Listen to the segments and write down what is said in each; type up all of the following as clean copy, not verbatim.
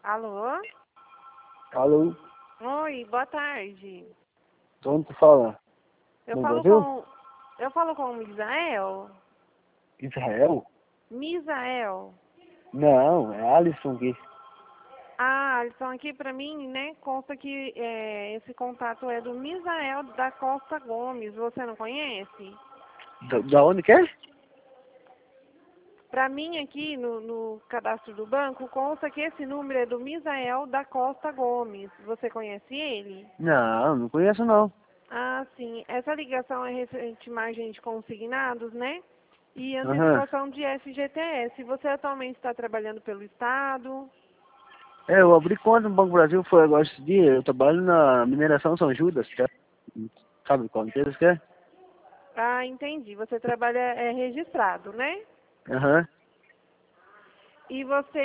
Alô? Alô? Oi, boa tarde. De onde tu fala? Eu No falo Brasil? com. Eu falo com o Misael? Israel? Misael. Não, é Alisson aqui. Ah, eles estão aqui pra mim, né? Consta que esse contato é do Misael da Costa Gomes. Você não conhece? Da onde que é? Pra mim aqui no cadastro do banco consta que esse número é do Misael da Costa Gomes. Você conhece ele? Não conheço não. Ah, sim. Essa ligação é referente margem de consignados, né? E Aham. antecipação de FGTS. Você atualmente está trabalhando pelo Estado? É, eu abri conta no Banco Brasil, foi agora esse dia. Eu trabalho na mineração São Judas, que é, sabe qual empresa que é? Ah, entendi. Você trabalha registrado, né? Aham. E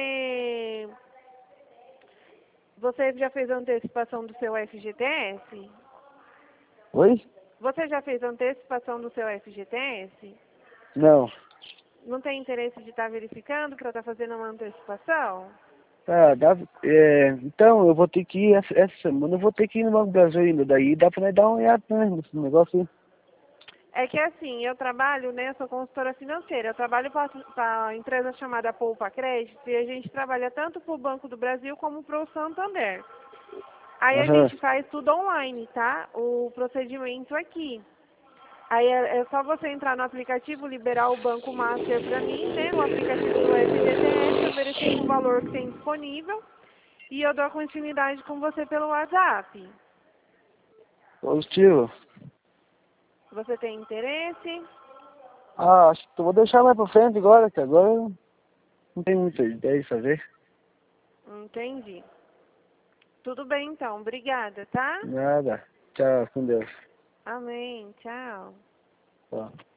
você já fez a antecipação do seu FGTS? Oi? Você já fez a antecipação do seu FGTS? Não. Não tem interesse de estar verificando para estar fazendo uma antecipação? Tá, então eu vou ter que ir, essa semana eu vou ter que ir no Banco Brasil ainda. Daí dá pra nós dar uma olhada, né, nesse negócio aí. É que assim, eu trabalho, né, sou consultora financeira, eu trabalho para a empresa chamada Poupa Crédito e a gente trabalha tanto para o Banco do Brasil como para o Santander. Aí a Aham. gente faz tudo online, tá? O procedimento aqui. Aí é só você entrar no aplicativo, liberar o Banco Master para mim, né? O aplicativo do FGTS, eu verifico o valor que tem disponível e eu dou a continuidade com você pelo WhatsApp. Positivo. Você tem interesse? Acho que eu vou deixar mais pra frente agora, que agora eu não tenho muita ideia de fazer. Entendi. Tudo bem então, obrigada, tá? Nada. Tchau, com Deus. Amém, tchau. Tchau.